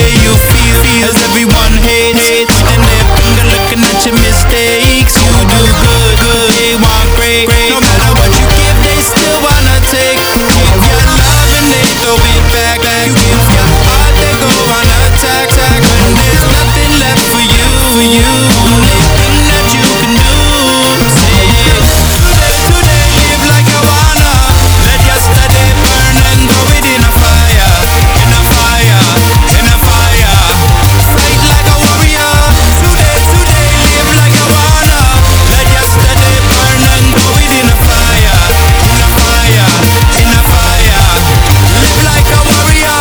way you feel. As everyone hates, and their finger looking at your mistakes. You do good, they want great. No matter what you give, they still wanna take. Give your love and they throw it back. You give your heart, they go on attack. When there's nothing left for you, only thing that you can do. Say today, live like you wanna. Let yesterday burn and throw it in a fire. In a fire, in a fire. Fight like a warrior. Today, live like you wanna. Let yesterday burn and throw it in a fire. In a fire, in a fire. Live like a warrior.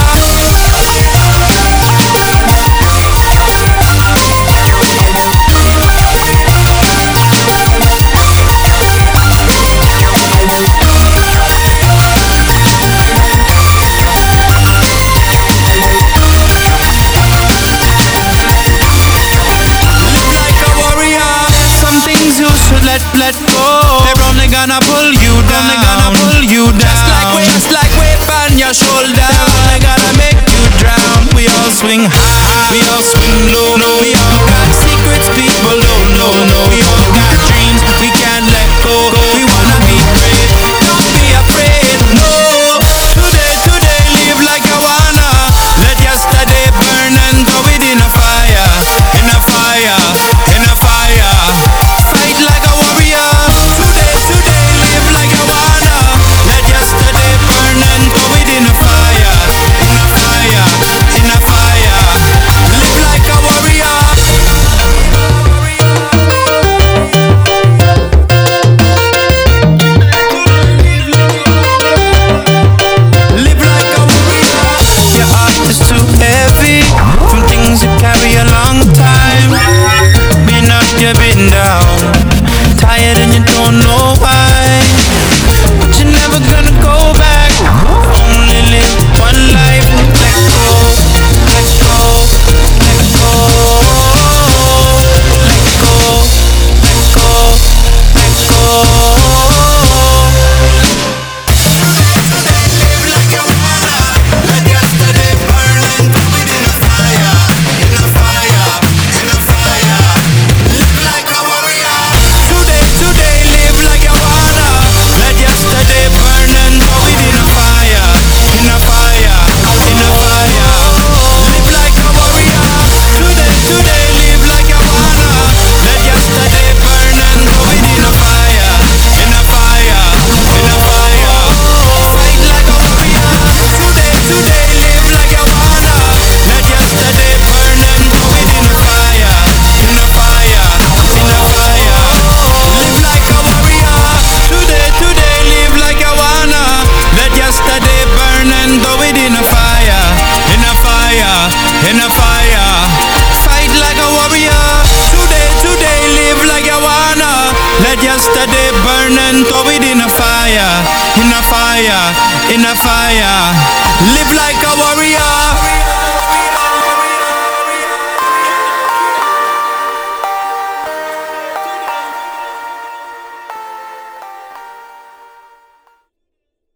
Let go. They're only gonna pull you down. Just like weight on your shoulder. They're only gonna make you drown. We all swing high, we all swing low. We all got secrets people don't know. We all got dreams we can't let go. We wanna be great, don't be afraid. No, today live like you wanna. Let yesterday burn and throw it in a fire. In a fire, in a fire. Fight like a warrior. Today live like you wanna. Let yesterday burn and throw it in a fire. In a fire, in a fire. Live like a warrior. Live like a warrior. Your heart is too heavy from things you carry a long time. Been up, you've been down, tired and you don't know why. But you're never gonna go back. Only live one life. Let go, let go, let go. Let go, let go, let go. Today live like you wanna. Let yesterday burn and throw it in a fire. In a fire, in a fire. Live like a warrior. Today live like you wanna. Let yesterday burn and throw it in a fire. In a fire, in a fire. Live like a warrior. Today live like you wanna. Let yesterday burn and throw it in a fire. In a fire, in a fire. Fight like a warrior. Today live like you wanna. Let yesterday burn and throw it in a fire. In a fire, in a fire. Live like a warrior. Today live like you wanna. Let yesterday burn and throw it in a fire. In a fire, in a fire. Fight like a warrior. Today live like you wanna. Let yesterday burn and throw it in a fire. In a fire, in a fire. Live like a warrior.